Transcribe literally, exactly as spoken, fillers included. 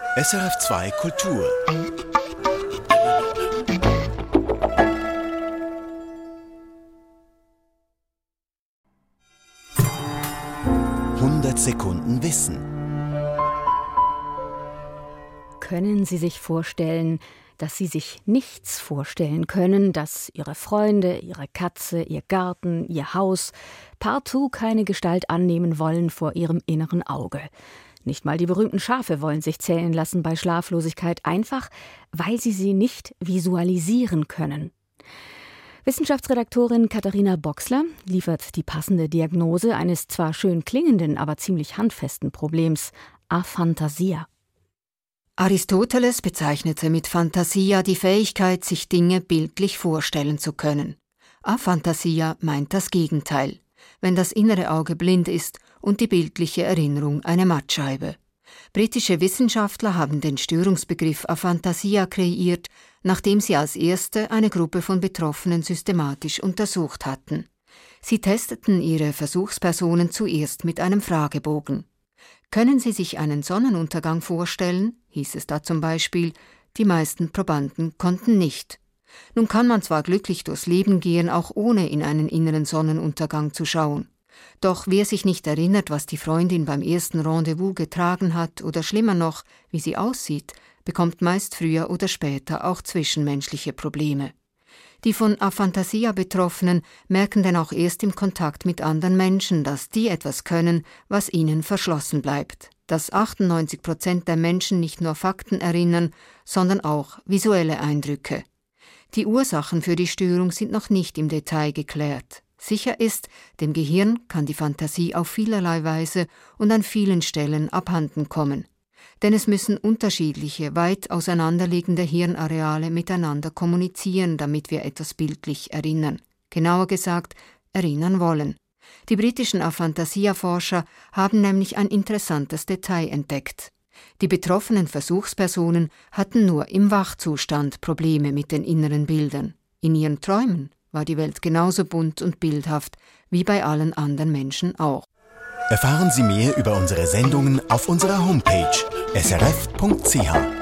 S R F zwei Kultur. hundert Sekunden Wissen. Können Sie sich vorstellen, dass Sie sich nichts vorstellen können, dass Ihre Freunde, Ihre Katze, Ihr Garten, Ihr Haus partout keine Gestalt annehmen wollen vor Ihrem inneren Auge? Nicht mal die berühmten Schafe wollen sich zählen lassen bei Schlaflosigkeit, einfach weil sie sie nicht visualisieren können. Wissenschaftsredaktorin Katharina Boxler liefert die passende Diagnose eines zwar schön klingenden, aber ziemlich handfesten Problems: Aphantasia. Aristoteles bezeichnete mit Phantasia die Fähigkeit, sich Dinge bildlich vorstellen zu können. Aphantasia meint das Gegenteil, wenn das innere Auge blind ist und die bildliche Erinnerung eine Mattscheibe. Britische Wissenschaftler haben den Störungsbegriff Aphantasia kreiert, nachdem sie als erste eine Gruppe von Betroffenen systematisch untersucht hatten. Sie testeten ihre Versuchspersonen zuerst mit einem Fragebogen. Können Sie sich einen Sonnenuntergang vorstellen? Hieß es da zum Beispiel. Die meisten Probanden konnten nicht. Nun kann man zwar glücklich durchs Leben gehen, auch ohne in einen inneren Sonnenuntergang zu schauen. Doch wer sich nicht erinnert, was die Freundin beim ersten Rendezvous getragen hat oder schlimmer noch, wie sie aussieht, bekommt meist früher oder später auch zwischenmenschliche Probleme. Die von Aphantasia Betroffenen merken denn auch erst im Kontakt mit anderen Menschen, dass die etwas können, was ihnen verschlossen bleibt. Dass achtundneunzig Prozent der Menschen nicht nur Fakten erinnern, sondern auch visuelle Eindrücke. Die Ursachen für die Störung sind noch nicht im Detail geklärt. Sicher ist, dem Gehirn kann die Fantasie auf vielerlei Weise und an vielen Stellen abhanden kommen. Denn es müssen unterschiedliche, weit auseinanderliegende Hirnareale miteinander kommunizieren, damit wir etwas bildlich erinnern. Genauer gesagt, erinnern wollen. Die britischen Aphantasia-Forscher haben nämlich ein interessantes Detail entdeckt. Die betroffenen Versuchspersonen hatten nur im Wachzustand Probleme mit den inneren Bildern. In ihren Träumen war die Welt genauso bunt und bildhaft wie bei allen anderen Menschen auch. Erfahren Sie mehr über unsere Sendungen auf unserer Homepage s r f punkt c h.